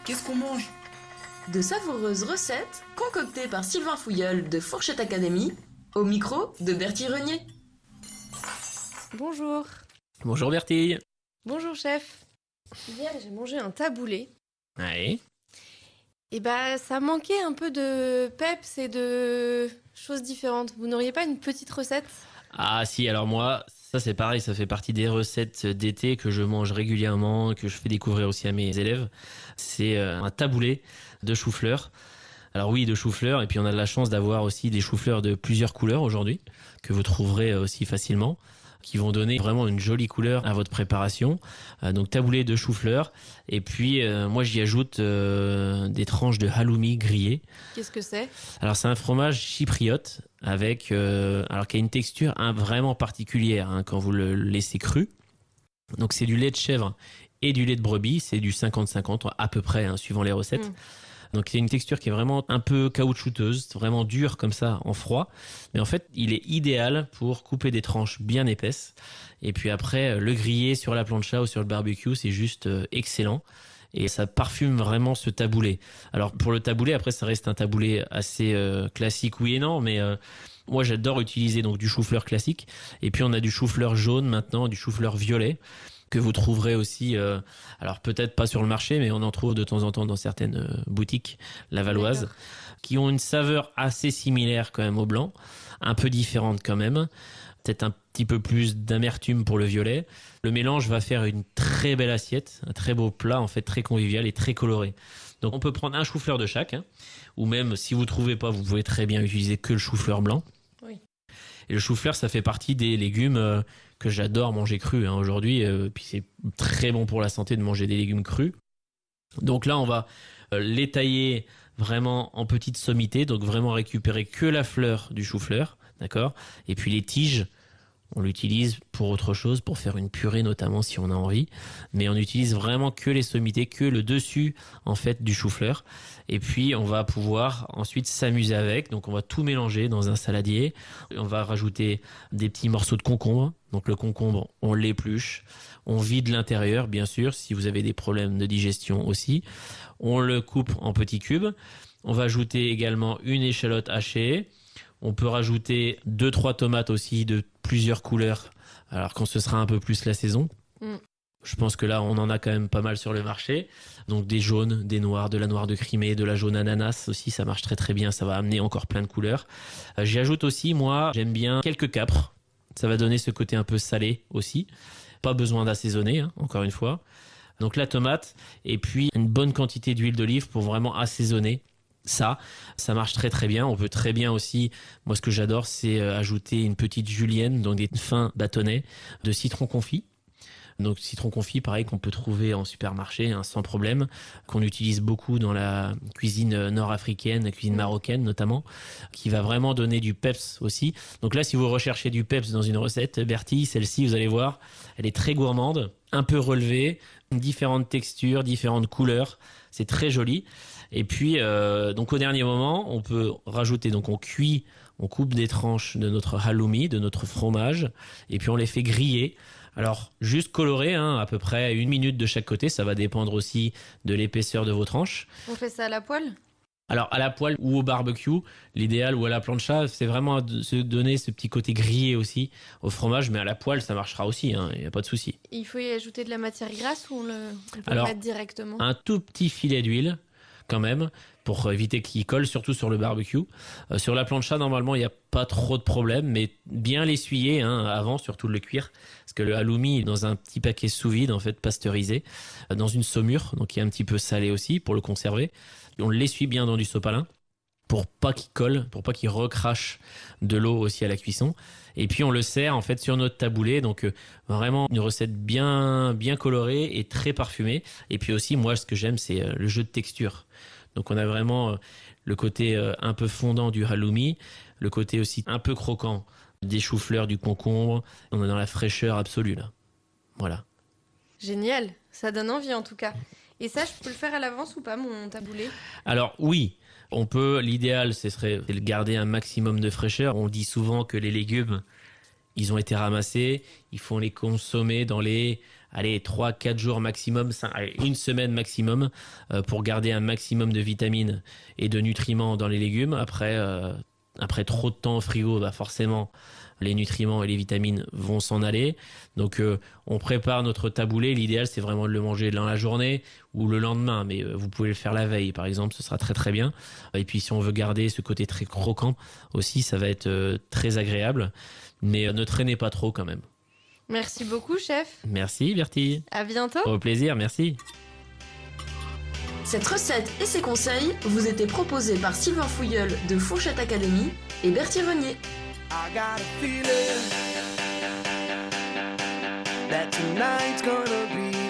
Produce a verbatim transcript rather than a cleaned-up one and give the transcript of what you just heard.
Qu'est-ce qu'on mange? De savoureuses recettes concoctées par Sylvain Fouilleul de Fourchette Academy, au micro de Bertie Renier. Bonjour. Bonjour Bertille. Bonjour chef. Hier j'ai mangé un taboulé. Ouais. Et bah ça manquait un peu de peps et de choses différentes. Vous n'auriez pas une petite recette? Ah si, alors moi, ça c'est pareil, ça fait partie des recettes d'été que je mange régulièrement, que je fais découvrir aussi à mes élèves. C'est un taboulé de chou-fleur. Alors oui, de chou-fleur, et puis on a de la chance d'avoir aussi des choux-fleurs de plusieurs couleurs aujourd'hui, que vous trouverez aussi facilement, qui vont donner vraiment une jolie couleur à votre préparation. Euh, donc taboulé de chou-fleur, et puis euh, moi j'y ajoute euh, des tranches de halloumi grillées. Qu'est-ce que c'est? Alors c'est un fromage chypriote avec, euh, alors qui a une texture hein, vraiment particulière hein, quand vous le laissez cru. Donc c'est du lait de chèvre et du lait de brebis, c'est du cinquante cinquante à peu près hein, suivant les recettes. Mmh. Donc il y a une texture qui est vraiment un peu caoutchouteuse, vraiment dure comme ça en froid. Mais en fait, il est idéal pour couper des tranches bien épaisses. Et puis après, le griller sur la plancha ou sur le barbecue, c'est juste excellent. Et ça parfume vraiment ce taboulé. Alors pour le taboulé, après ça reste un taboulé assez euh, classique, oui et non, mais euh, moi j'adore utiliser donc du chou-fleur classique. Et puis on a du chou-fleur jaune maintenant, du chou-fleur violet, que vous trouverez aussi, euh, alors peut-être pas sur le marché, mais on en trouve de temps en temps dans certaines euh, boutiques lavalloises, D'accord. qui ont une saveur assez similaire quand même au blanc, un peu différente quand même, peut-être un petit peu plus d'amertume pour le violet. Le mélange va faire une très belle assiette, un très beau plat en fait, très convivial et très coloré. Donc on peut prendre un chou-fleur de chaque, hein, ou même si vous trouvez pas, vous pouvez très bien utiliser que le chou-fleur blanc. Oui. Et le chou-fleur, ça fait partie des légumes euh, que j'adore manger crus hein, aujourd'hui. Euh, puis c'est très bon pour la santé de manger des légumes crus. Donc là, on va euh, les tailler vraiment en petites sommités. Donc vraiment récupérer que la fleur du chou-fleur, d'accord. Et puis les tiges, on l'utilise pour autre chose, pour faire une purée notamment si on a envie. Mais on utilise vraiment que les sommités, que le dessus en fait du chou-fleur. Et puis on va pouvoir ensuite s'amuser avec. Donc on va tout mélanger dans un saladier. On va rajouter des petits morceaux de concombre. Donc le concombre, on l'épluche. On vide l'intérieur, bien sûr, si vous avez des problèmes de digestion aussi. On le coupe en petits cubes. On va ajouter également une échalote hachée. On peut rajouter deux trois tomates aussi de plusieurs couleurs. Alors quand ce sera un peu plus la saison. Mm. Je pense que là, on en a quand même pas mal sur le marché. Donc des jaunes, des noirs, de la noire de Crimée, de la jaune ananas aussi, ça marche très très bien. Ça va amener encore plein de couleurs. Euh, j'y ajoute aussi, moi, j'aime bien quelques capres. Ça va donner ce côté un peu salé aussi. Pas besoin d'assaisonner, hein, encore une fois. Donc la tomate et puis une bonne quantité d'huile d'olive pour vraiment assaisonner. Ça, ça marche très très bien. On peut très bien aussi, moi ce que j'adore, c'est ajouter une petite julienne, donc des fins bâtonnets de citron confit. Donc citron confit, pareil, qu'on peut trouver en supermarché hein, sans problème, qu'on utilise beaucoup dans la cuisine nord-africaine, la cuisine marocaine notamment, qui va vraiment donner du peps aussi. Donc là, si vous recherchez du peps dans une recette, Bertie, celle-ci, vous allez voir, elle est très gourmande, un peu relevée, différentes textures, différentes couleurs. C'est très joli. Et puis, euh, donc au dernier moment, on peut rajouter, donc on cuit, on coupe des tranches de notre halloumi, de notre fromage, et puis on les fait griller. Alors, juste colorer, hein, à peu près une minute de chaque côté, ça va dépendre aussi de l'épaisseur de vos tranches. On fait ça à la poêle ? Alors, à la poêle ou au barbecue, l'idéal, ou à la plancha, c'est vraiment de se donner ce petit côté grillé aussi au fromage, mais à la poêle, ça marchera aussi, il hein, n'y a pas de souci. Il faut y ajouter de la matière grasse ou on, le, on peut Alors, le mettre directement ? Un tout petit filet d'huile, quand même, pour éviter qu'il colle, surtout sur le barbecue. Euh, sur la plancha, normalement, il n'y a pas trop de problème, mais bien l'essuyer hein, avant, surtout de le cuire, parce que le halloumi est dans un petit paquet sous vide, en fait, pasteurisé, euh, dans une saumure, donc il est un petit peu salé aussi, pour le conserver. On l'essuie bien dans du sopalin, pour pas qu'il colle, pour pas qu'il recrache de l'eau aussi à la cuisson. Et puis on le sert en fait sur notre taboulé, donc euh, vraiment une recette bien bien colorée et très parfumée. Et puis aussi moi ce que j'aime c'est euh, le jeu de texture. Donc on a vraiment euh, le côté euh, un peu fondant du halloumi, le côté aussi un peu croquant des choux-fleurs, du concombre. On est dans la fraîcheur absolue là. Voilà. Génial, ça donne envie en tout cas. Et ça, je peux le faire à l'avance ou pas, mon taboulé ? Alors oui, on peut. L'idéal, ce serait de garder un maximum de fraîcheur. On dit souvent que les légumes ils ont été ramassés, il faut les consommer dans les allez, trois quatre jours maximum, cinq, allez, une semaine maximum euh, pour garder un maximum de vitamines et de nutriments dans les légumes. Après, euh, après trop de temps au frigo, bah forcément, les nutriments et les vitamines vont s'en aller. Donc, euh, on prépare notre taboulé. L'idéal, c'est vraiment de le manger dans la journée ou le lendemain. Mais euh, vous pouvez le faire la veille, par exemple, ce sera très très bien. Et puis, si on veut garder ce côté très croquant aussi, ça va être euh, très agréable. Mais euh, ne traînez pas trop quand même. Merci beaucoup, chef. Merci, Bertie. À bientôt. Au plaisir, merci. Cette recette et ses conseils vous étaient proposés par Sylvain Fouilleul de Fourchette Academy et Bertie Renier. I got a feeling that tonight's gonna be